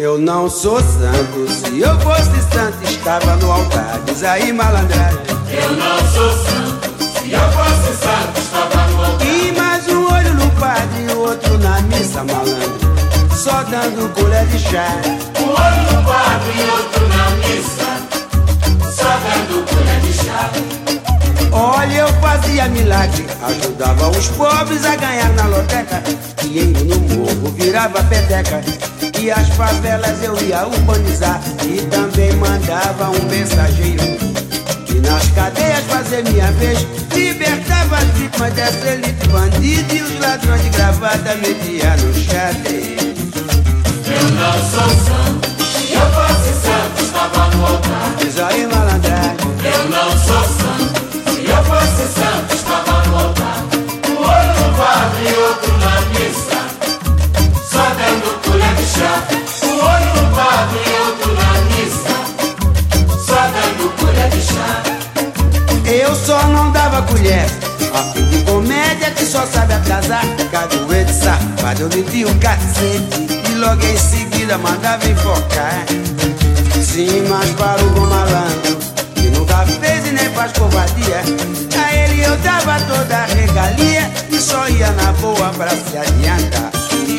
Eu não sou santo, se eu fosse santo estava no altar. Diz aí, malandragem. Eu não sou santo, se eu fosse santo estava no altar. E mais um olho no padre e outro na missa, malandro, só dando colher de chá. Um olho no padre e outro na missa, só dando colher de chá. Olha, eu fazia milagre, ajudava os pobres a ganhar na loteca. Dinheiro no morro virava peteca, e as favelas eu ia urbanizar. E também mandava um mensageiro que nas cadeias fazer minha vez, libertava as vítimas dessa elite bandida e os ladrões de gravata metia no xadrez. Eu não sou santo, se eu fosse santo estava no altar. Diz aí, malandragem. Eu não sou santo, se eu fosse santo estava no altar. Um olho no padre e outro na missa, só dando colher de chá. Um olho no padre e outro na missa, só dando colher de chá. Eu só não dava colher a fim de comédia que só sabe atrasar. Cadoeiro safado, eu metia o cacete e logo em seguida mandava enfocar. Sim, mas para o bom malandro que nunca fez e nem faz covardia, a ele eu dava toda a regalia e só ia na boa pra se adiantar.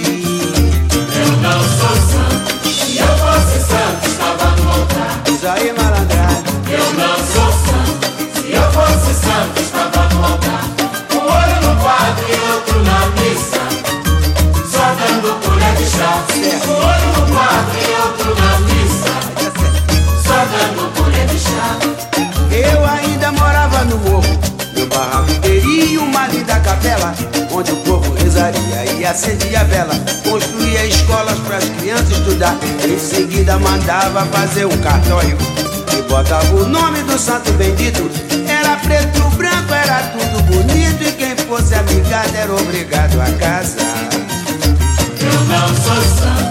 Eu não sou santo, se eu fosse santo estava no altar. Diz aí, malandragem. Eu não sou santo, se eu fosse santo estava no altar. Um olho no padre e outro na missa, só dando colher de chá. Um olho no padre e outro na missa, só dando colher de chá. Eu ainda morava no morro, meu barraco teria uma linda capela, onde o povo rezaria e acendia a vela. Construía escolas para as crianças estudar. Em seguida mandava fazer um cartório e botava o nome do santo bendito. Era preto, branco, era tudo bonito, e quem fosse amigado era obrigado a casar. Eu não sou santo,